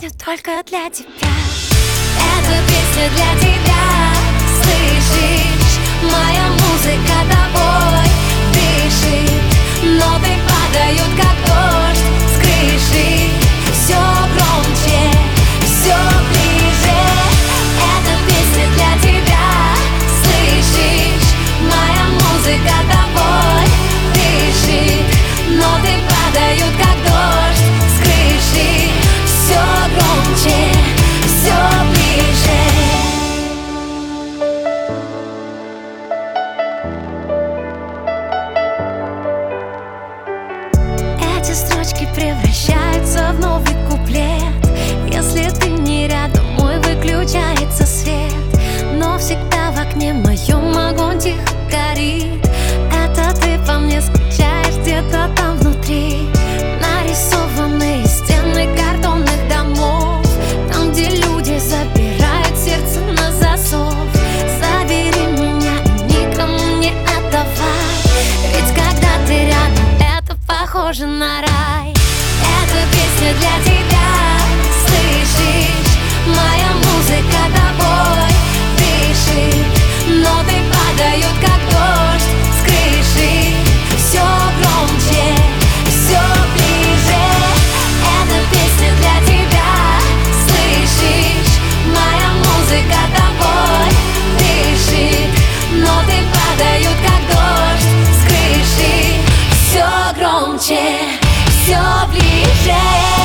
песню только для тебя. Эта песня для тебя. Слышишь, моя музыка тобой дышит. Ноты падают, как дождь с крыши. Все громче, все ближе. Эта песня для тебя. Слышишь, моя музыка тобой дышит. Ноты падают, как дождь с крыши. Все громче, все ближе. Эти строчки превращаются в новый куплет. Если ты не рядом, мой выключается свет. Но всегда в окне моем огонь тихо горит. Это ты по мне скучаешь где-то там внутри. Нарисованные стены картонных домов, там, где люди забирают сердце на засов. Забери меня и никому не отдавай. Ведь когда ты рядом, это похоже на рай. Эта песня для тебя. Слышишь, моя музыка тобой дышит. Ноты падают, как дождь с крыши. Все громче, все ближе. Эта песня для тебя. Слышишь, моя музыка тобой дышит. Ноты падают, как дождь с крыши. Все громче, все ближе.